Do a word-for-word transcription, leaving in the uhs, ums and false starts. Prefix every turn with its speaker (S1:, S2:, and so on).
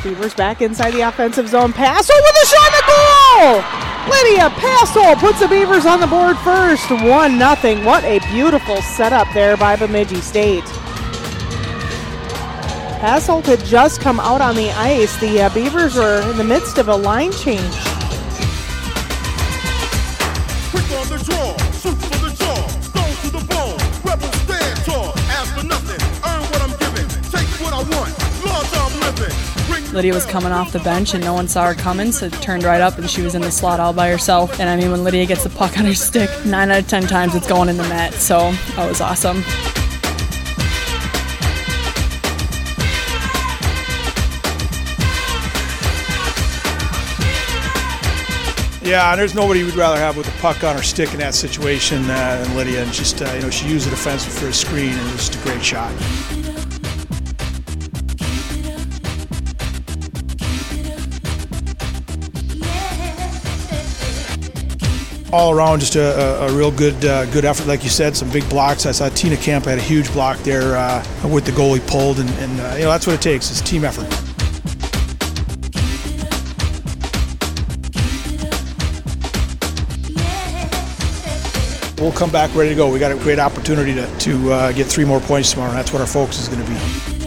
S1: Beavers back inside the offensive zone. Passo with a shot at goal! Lydia Passo puts the Beavers on the board first, one nothing. What a beautiful setup there by Bemidji State. Passo had just come out on the ice. The uh, Beavers were in the midst of a line change.
S2: Quick on the draw, shoot for the jaw, stone to the bone, rebels stand tall, ask for nothing, earn what I'm giving, take what I want, Lord I'm living. Bring
S3: Lydia was coming off the bench and no one saw her coming, so it turned right up and she was in the slot all by herself. And I mean, when Lydia gets the puck on her stick, nine out of ten times it's going in the net, so that was awesome.
S4: Yeah, and there's nobody we'd rather have with the puck on her stick in that situation uh, than Lydia. And just, uh, you know, she used the defenseman for a screen, and it was just a great shot. All around, just a, a, a real good uh, good effort, like you said, some big blocks. I saw Tina Camp had a huge block there uh, with the goalie pulled, and, and uh, you know, that's what it takes, is team effort. We'll come back ready to go. We got a great opportunity to, to uh, get three more points tomorrow, and that's what our focus is going to be.